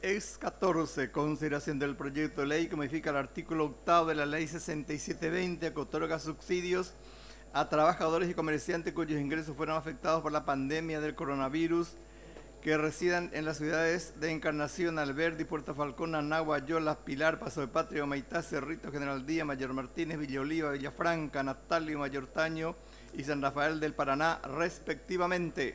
Ex 14, consideración del proyecto de ley que modifica el artículo 8 de la ley 6720 que otorga subsidios a trabajadores y comerciantes cuyos ingresos fueron afectados por la pandemia del coronavirus que residan en las ciudades de Encarnación, Alberdi, Puerto Falcón, Anagua, Yolas, Pilar, Paso de Patria, Humaitá, Cerrito, General Díaz, Mayor Martínez, Villa Oliva, Villafranca, Natalio, Mayor Taño y San Rafael del Paraná, respectivamente.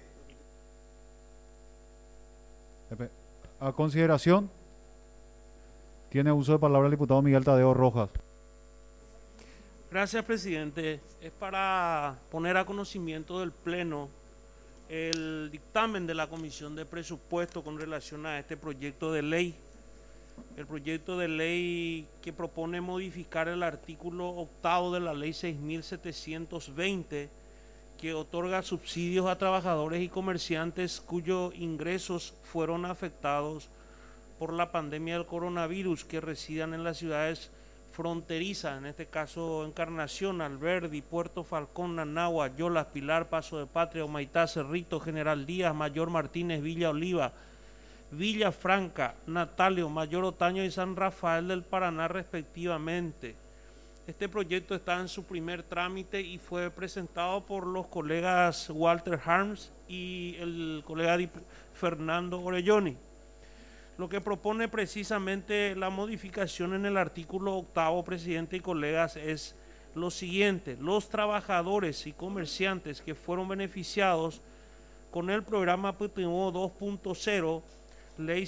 A consideración, tiene uso de palabra el diputado Miguel Tadeo Rojas. Gracias, presidente. Es para poner a conocimiento del Pleno el dictamen de la Comisión de Presupuesto con relación a este proyecto de ley. El proyecto de ley que propone modificar el artículo 8 de la ley 6720, que otorga subsidios a trabajadores y comerciantes cuyos ingresos fueron afectados por la pandemia del coronavirus, que residan en las ciudades fronterizas, en este caso Encarnación, Alberdi, Puerto Falcón, Nanagua, Yolas, Pilar, Paso de Patria, Humaitá, Cerrito, General Díaz, Mayor Martínez, Villa Oliva, Villa Franca, Natalio, Mayor Otaño y San Rafael del Paraná, respectivamente. Este proyecto está en su primer trámite y fue presentado por los colegas Walter Harms y el colega Fernando Orelloni. Lo que propone precisamente la modificación en el artículo 8, presidente y colegas, es lo siguiente: los trabajadores y comerciantes que fueron beneficiados con el programa PTO 2.0, ley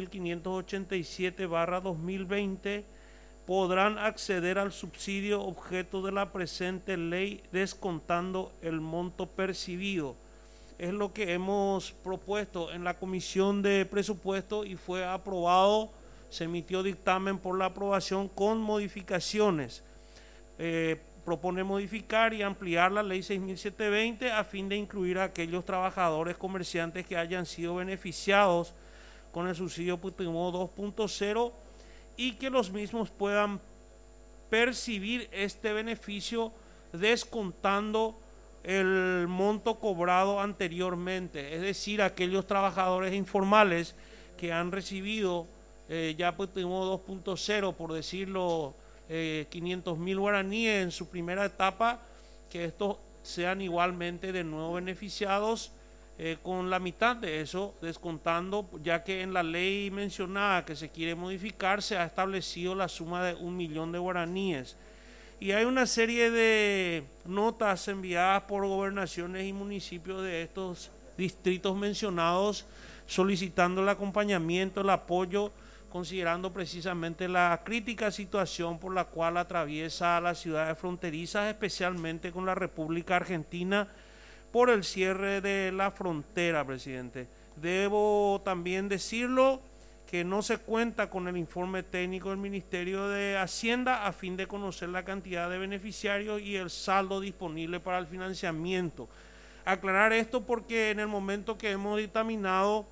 6587/2020, podrán acceder al subsidio objeto de la presente ley descontando el monto percibido. Es lo que hemos propuesto en la Comisión de Presupuesto y fue aprobado, se emitió dictamen por la aprobación con modificaciones. Propone modificar y ampliar la ley 6720 a fin de incluir a aquellos trabajadores comerciantes que hayan sido beneficiados con el subsidio PTMO 2.0 y que los mismos puedan percibir este beneficio descontando el monto cobrado anteriormente, es decir, aquellos trabajadores informales que han recibido ya PTMO 2.0, por decirlo, 500.000 guaraníes en su primera etapa, que estos sean igualmente de nuevo beneficiados con la mitad de eso, descontando, ya que en la ley mencionada que se quiere modificar se ha establecido la suma de 1.000.000 de guaraníes. Y hay una serie de notas enviadas por gobernaciones y municipios de estos distritos mencionados solicitando el acompañamiento, el apoyo, considerando precisamente la crítica situación por la cual atraviesa las ciudades fronterizas, especialmente con la República Argentina, por el cierre de la frontera, presidente. Debo también decirlo que no se cuenta con el informe técnico del Ministerio de Hacienda a fin de conocer la cantidad de beneficiarios y el saldo disponible para el financiamiento. Aclarar esto porque en el momento que hemos dictaminado,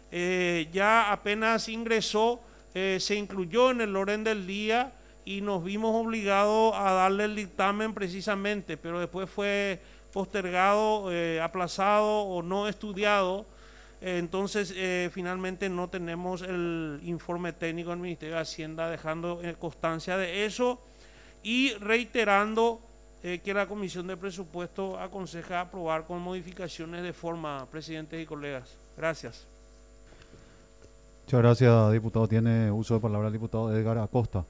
ya apenas ingresó, se incluyó en el orden del día y nos vimos obligados a darle el dictamen precisamente, pero después fue postergado, aplazado o no estudiado. Entonces, finalmente no tenemos el informe técnico del Ministerio de Hacienda dejando constancia de eso y reiterando que la Comisión de Presupuesto aconseja aprobar con modificaciones de forma, presidentes y colegas. Gracias. Muchas gracias, diputado. Tiene uso de palabra el diputado Edgar Acosta.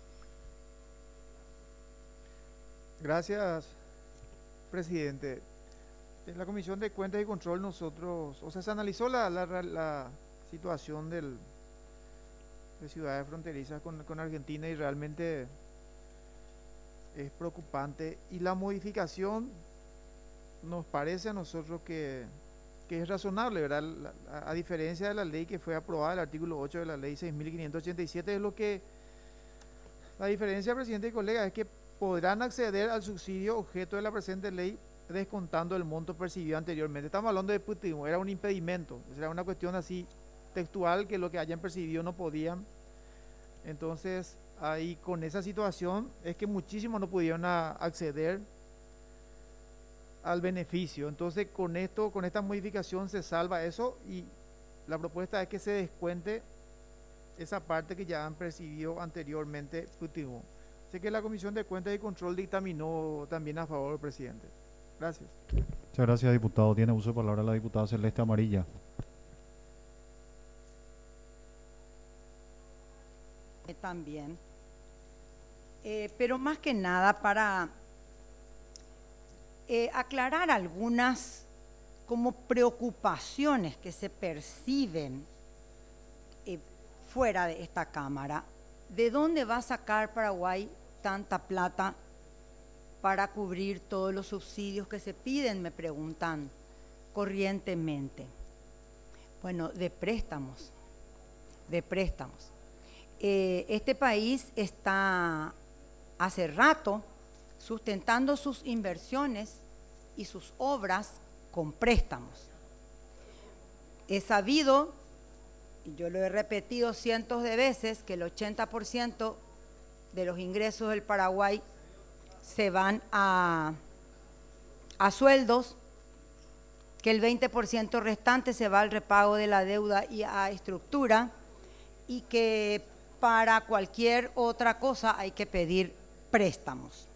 Gracias, presidente. En la Comisión de Cuentas y Control nosotros, o sea, se analizó la situación de ciudades fronterizas con Argentina y realmente es preocupante. Y la modificación nos parece a nosotros que es razonable, ¿verdad? A diferencia de la ley que fue aprobada, el artículo 8 de la ley 6587, es lo que, la diferencia, presidente y colega, es que podrán acceder al subsidio objeto de la presente ley descontando el monto percibido anteriormente. Estamos hablando de putismo, era un impedimento, era una cuestión así textual que lo que hayan percibido no podían. Entonces, ahí con esa situación es que muchísimos no pudieron acceder al beneficio. Entonces, con esto, con esta modificación se salva eso y la propuesta es que se descuente esa parte que ya han percibido anteriormente Putin. Sé que la Comisión de Cuentas y Control dictaminó también a favor, presidente. Gracias. Muchas gracias, diputado. Tiene uso de palabra la diputada Celeste Amarilla. También. Pero más que nada para aclarar algunas como preocupaciones que se perciben fuera de esta Cámara. ¿De dónde va a sacar Paraguay tanta plata para cubrir todos los subsidios que se piden? Me preguntan corrientemente. Bueno, de préstamos, de préstamos. Este país está hace rato sustentando sus inversiones y sus obras con préstamos. He sabido, y yo lo he repetido cientos de veces, que el 80% de los ingresos del Paraguay se van a sueldos, que el 20% restante se va al repago de la deuda y a estructura, y que para cualquier otra cosa hay que pedir préstamos.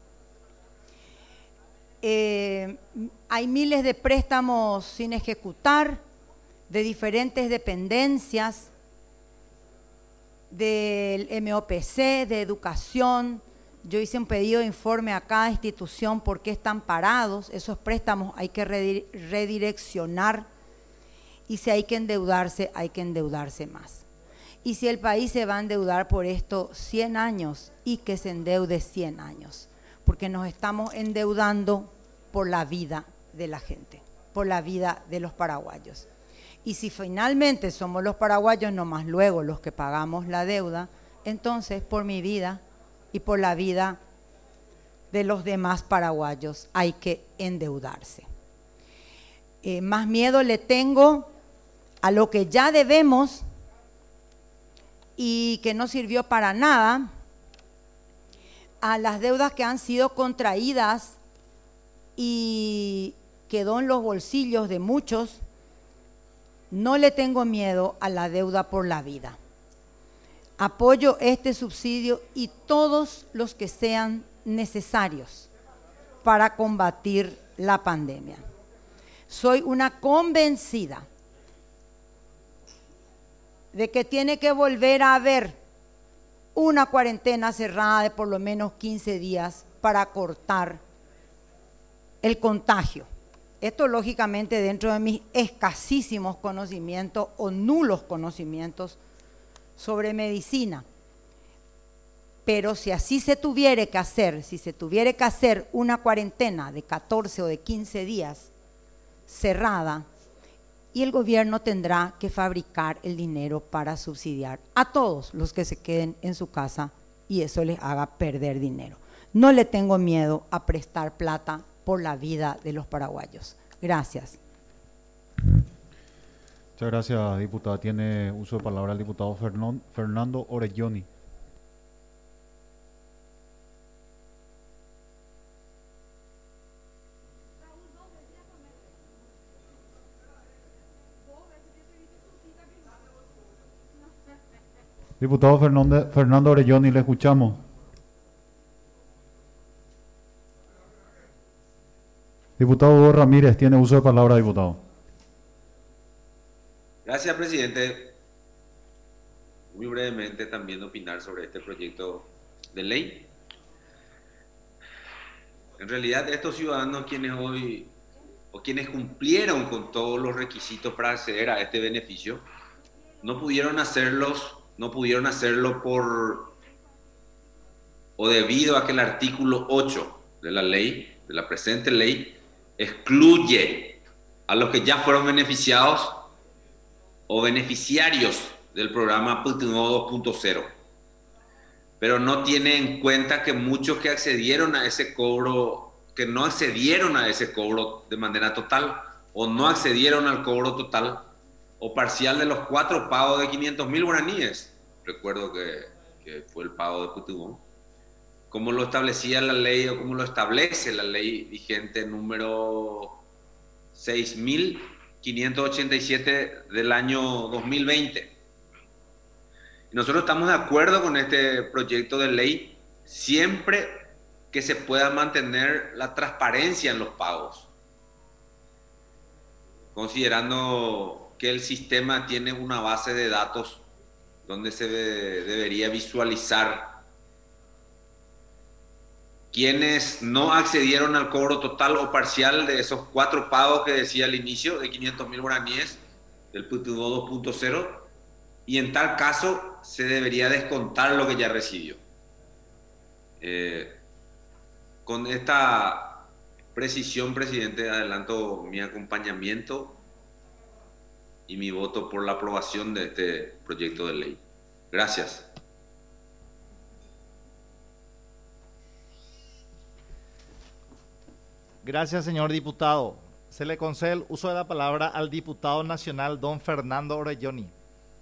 Hay miles de préstamos sin ejecutar, de diferentes dependencias, del MOPC, de educación. Yo hice un pedido de informe a cada institución por qué están parados. Esos préstamos hay que redireccionar, y si hay que endeudarse más. Y si el país se va a endeudar por esto 100 años, y que se endeude 100 años, porque nos estamos endeudando por la vida de la gente, por la vida de los paraguayos. Y si finalmente somos los paraguayos nomás luego los que pagamos la deuda, entonces por mi vida y por la vida de los demás paraguayos hay que endeudarse. Más miedo le tengo a lo que ya debemos y que no sirvió para nada, a las deudas que han sido contraídas y quedó en los bolsillos de muchos. No le tengo miedo a la deuda por la vida. Apoyo este subsidio y todos los que sean necesarios para combatir la pandemia. Soy una convencida de que tiene que volver a haber una cuarentena cerrada de por lo menos 15 días para cortar el contagio. Esto lógicamente dentro de mis escasísimos conocimientos o nulos conocimientos sobre medicina. Pero si así se tuviera que hacer, si se tuviera que hacer una cuarentena de 14 o de 15 días cerrada, y el gobierno tendrá que fabricar el dinero para subsidiar a todos los que se queden en su casa y eso les haga perder dinero. No le tengo miedo a prestar plata por la vida de los paraguayos. Gracias. Muchas gracias, diputada. Tiene uso de palabra el diputado Fernando Orelloni. Diputado Fernando Orelloni, le escuchamos. Diputado Hugo Ramírez, tiene uso de palabra, diputado. Gracias, presidente. Muy brevemente también opinar sobre este proyecto de ley. En realidad, estos ciudadanos quienes hoy, o quienes cumplieron con todos los requisitos para acceder a este beneficio, no pudieron hacerlo por, o debido a que el artículo 8 de la ley, de la presente ley, excluye a los que ya fueron beneficiados o beneficiarios del programa Putumayo 2.0, pero no tiene en cuenta que muchos que accedieron a ese cobro, que no accedieron a ese cobro de manera total, o no accedieron al cobro total o parcial de los 4 pagos de 500.000 guaraníes, recuerdo que fue el pago de Putumayo, como lo establecía la ley, o como lo establece la ley vigente número 6.587 del año 2020. Y nosotros estamos de acuerdo con este proyecto de ley siempre que se pueda mantener la transparencia en los pagos, considerando que el sistema tiene una base de datos donde se debería visualizar quienes no accedieron al cobro total o parcial de esos 4 pagos que decía al inicio, de 500.000 guaraníes, del PTU 2.0, y en tal caso se debería descontar lo que ya recibió. Con esta precisión, presidente, adelanto mi acompañamiento y mi voto por la aprobación de este proyecto de ley. Gracias. Gracias, señor diputado. Se le concede el uso de la palabra al diputado nacional don Fernando Orelloni.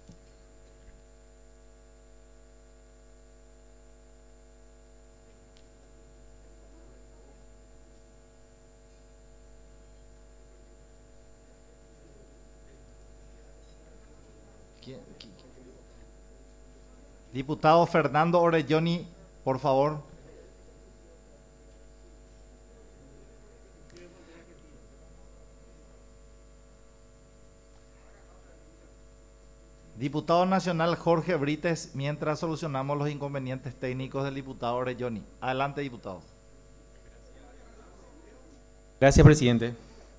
Diputado Fernando Orelloni, por favor. Diputado nacional Jorge Brites, mientras solucionamos los inconvenientes técnicos del diputado Orelloni. Adelante, diputado. Gracias, presidente.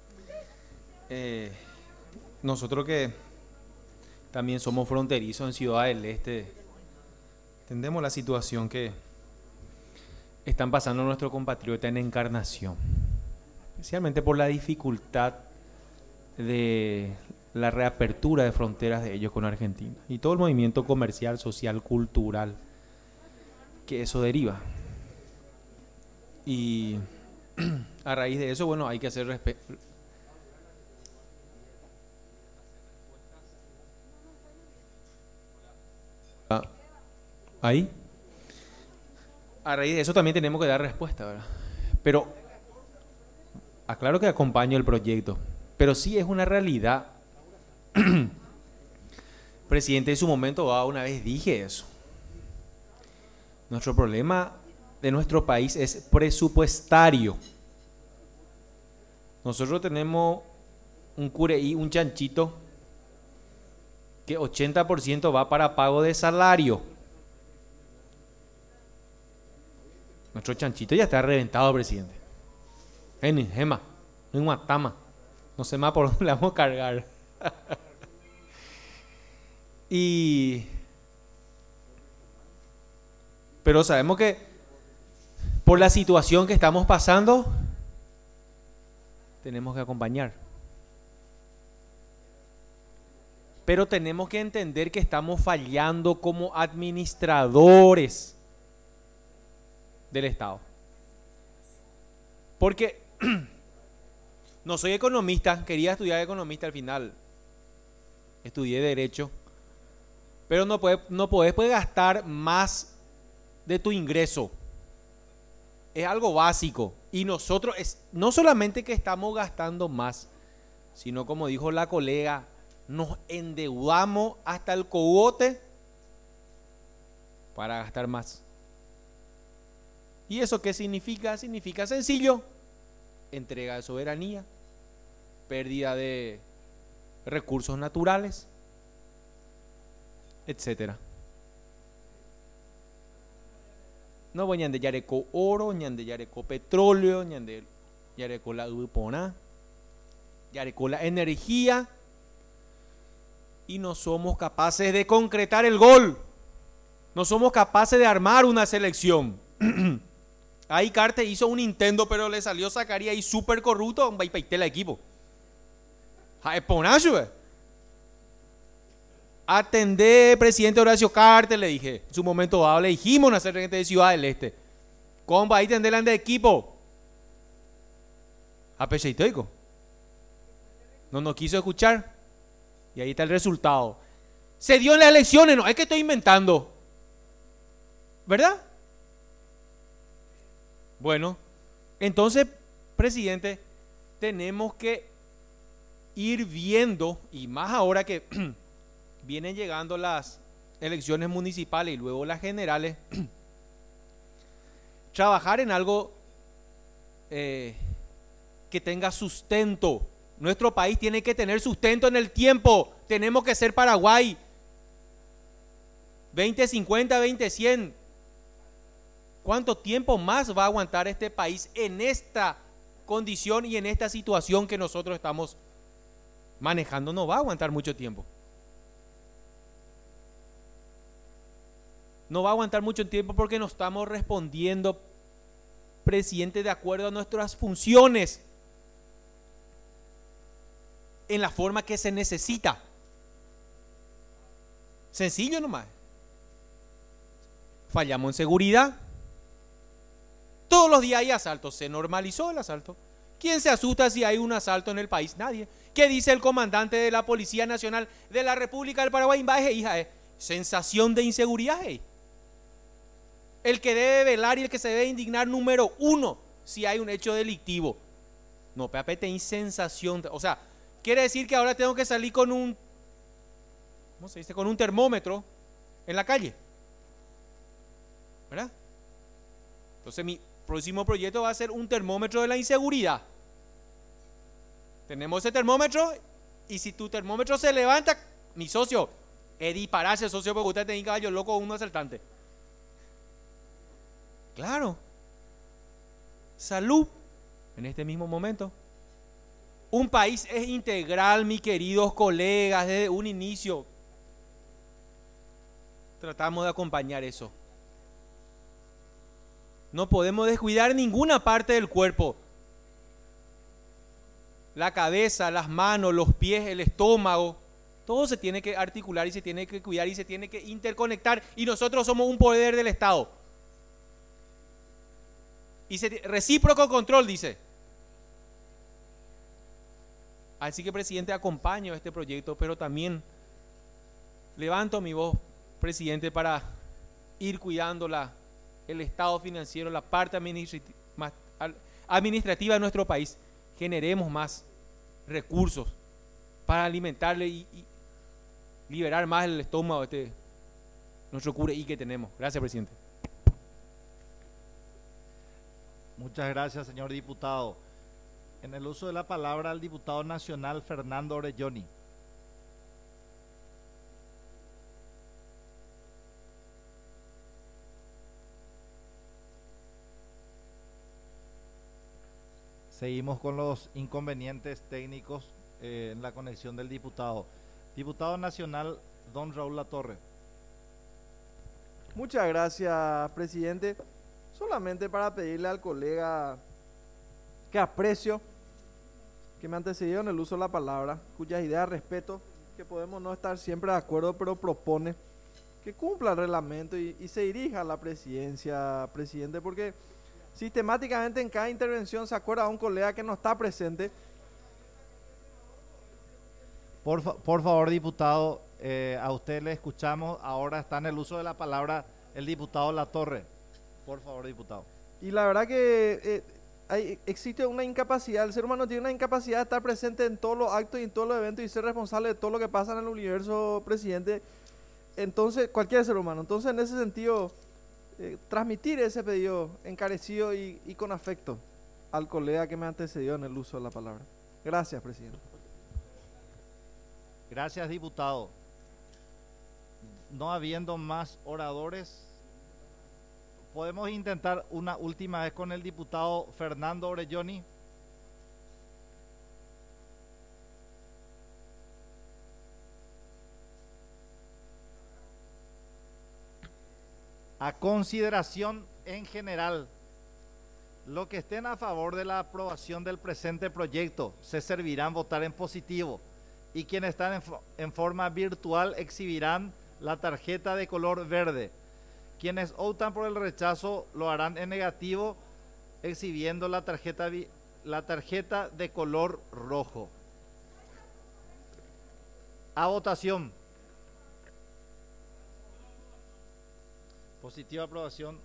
Nosotros que también somos fronterizos en Ciudad del Este, entendemos la situación que están pasando nuestros compatriotas en Encarnación, especialmente por la dificultad de la reapertura de fronteras de ellos con Argentina y todo el movimiento comercial, social, cultural que eso deriva. Y a raíz de eso, bueno, hay que hacer ahí. A raíz de eso también tenemos que dar respuesta, ¿verdad? Pero aclaro que acompaño el proyecto, pero sí es una realidad. Presidente, en su momento una vez dije eso. Nuestro problema de nuestro país es presupuestario. Nosotros tenemos un cureí, un chanchito, que 80% va para pago de salario. Nuestro chanchito ya está reventado, presidente. En Gema, en Guatama. No sé más por dónde le vamos a cargar. Pero sabemos que por la situación que estamos pasando, tenemos que acompañar. Pero tenemos que entender que estamos fallando como administradores del Estado. Porque no soy economista, quería estudiar economista al final. Estudié Derecho. Pero no puedes gastar más de tu ingreso. Es algo básico. Y nosotros, no solamente que estamos gastando más, sino como dijo la colega, nos endeudamos hasta el cogote para gastar más. ¿Y eso qué significa? Significa sencillo: entrega de soberanía, pérdida de recursos naturales, etcétera. No voy a yareco oro, ñande yareco petróleo, ñande yareco la ubipona, yareco la energía, y no somos capaces de concretar el gol. No somos capaces de armar una selección. Ahí Carte hizo un intento, pero le salió Zacarías ahí súper corrupto, va y peité el equipo. Atendé, presidente Horacio Cartes, le dije. En su momento dado le dijimos nacer gente de Ciudad del Este. ¿Cómo va a atender de equipo? A Pecheiteco. No nos quiso escuchar. Y ahí está el resultado. Se dio en las elecciones, no es que estoy inventando. ¿Verdad? Bueno, entonces, presidente, tenemos que ir viendo, y más ahora que vienen llegando las elecciones municipales y luego las generales, trabajar en algo que tenga sustento. Nuestro país tiene que tener sustento en el tiempo. Tenemos que ser Paraguay 2050, 2100. ¿Cuánto tiempo más va a aguantar este país en esta condición y en esta situación que nosotros estamos manejando? No va a aguantar mucho tiempo. No va a aguantar mucho tiempo porque no estamos respondiendo, presidente, de acuerdo a nuestras funciones, en la forma que se necesita. Sencillo nomás. Fallamos en seguridad. Todos los días hay asaltos. Se normalizó el asalto. ¿Quién se asusta si hay un asalto en el país? Nadie. ¿Qué dice el comandante de la Policía Nacional de la República del Paraguay? Sensación de inseguridad. El que debe velar y el que se debe indignar número uno si hay un hecho delictivo. No, tenés sensación. O sea, quiere decir que ahora tengo que salir con un, ¿cómo se dice? Con un termómetro en la calle, ¿verdad? Entonces mi próximo proyecto va a ser un termómetro de la inseguridad. Tenemos ese termómetro y si tu termómetro se levanta, mi socio, dispararse, socio, porque usted tiene caballo loco o un asaltante. Claro. Salud en este mismo momento. Un país es integral, mis queridos colegas, desde un inicio. Tratamos de acompañar eso. No podemos descuidar ninguna parte del cuerpo. La cabeza, las manos, los pies, el estómago. Todo se tiene que articular y se tiene que cuidar y se tiene que interconectar. Y nosotros somos un poder del Estado. Y recíproco control, dice. Así que, presidente, acompaño este proyecto, pero también levanto mi voz, presidente, para ir cuidando el estado financiero, la parte administrativa de nuestro país. Generemos más recursos para alimentarle y liberar más el estómago de nuestro CUREI que tenemos. Gracias, presidente. Muchas gracias, señor diputado. En el uso de la palabra al diputado nacional Fernando Orelloni. Seguimos con los inconvenientes técnicos en la conexión del diputado. Diputado nacional, don Raúl Latorre. Muchas gracias, presidente. Solamente para pedirle al colega que aprecio, que me antecedió en el uso de la palabra, cuyas ideas respeto, que podemos no estar siempre de acuerdo, pero propone que cumpla el reglamento y se dirija a la presidencia, presidente, porque sistemáticamente en cada intervención se acuerda a un colega que no está presente. Por favor, diputado, a usted le escuchamos. Ahora está en el uso de la palabra el diputado Latorre. Por favor, diputado. Y la verdad que existe una incapacidad, el ser humano tiene una incapacidad de estar presente en todos los actos y en todos los eventos y ser responsable de todo lo que pasa en el universo, presidente. Entonces, cualquier ser humano. Entonces, en ese sentido, transmitir ese pedido encarecido y con afecto al colega que me antecedió en el uso de la palabra. Gracias, presidente. Gracias, diputado. No habiendo más oradores, podemos intentar una última vez con el diputado Fernando Orelloni. A consideración en general, los que estén a favor de la aprobación del presente proyecto se servirán votar en positivo y quienes están en forma virtual exhibirán la tarjeta de color verde. Quienes optan por el rechazo lo harán en negativo, exhibiendo la tarjeta de color rojo. A votación. Positiva aprobación.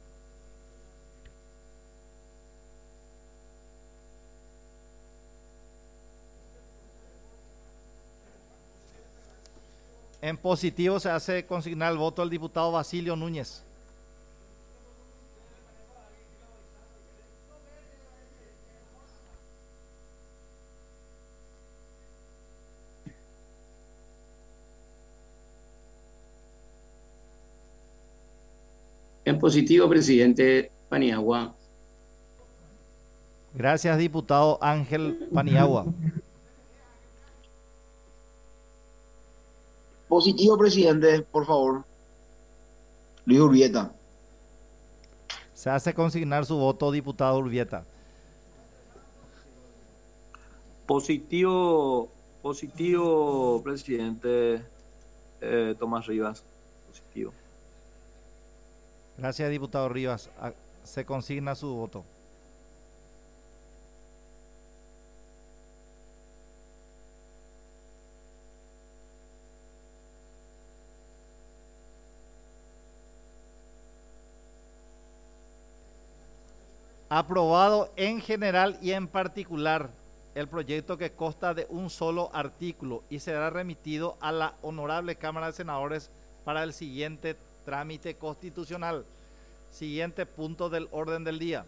En positivo se hace consignar el voto del diputado Basilio Núñez. En positivo, presidente Paniagua. Gracias, diputado Ángel Paniagua. Positivo, presidente, por favor. Luis Urbieta. Se hace consignar su voto, diputado Urbieta. Positivo, presidente Tomás Rivas. Positivo. Gracias, diputado Rivas. Se consigna su voto. Aprobado en general y en particular el proyecto, que consta de un solo artículo y será remitido a la Honorable Cámara de Senadores para el siguiente trámite constitucional. Siguiente punto del orden del día.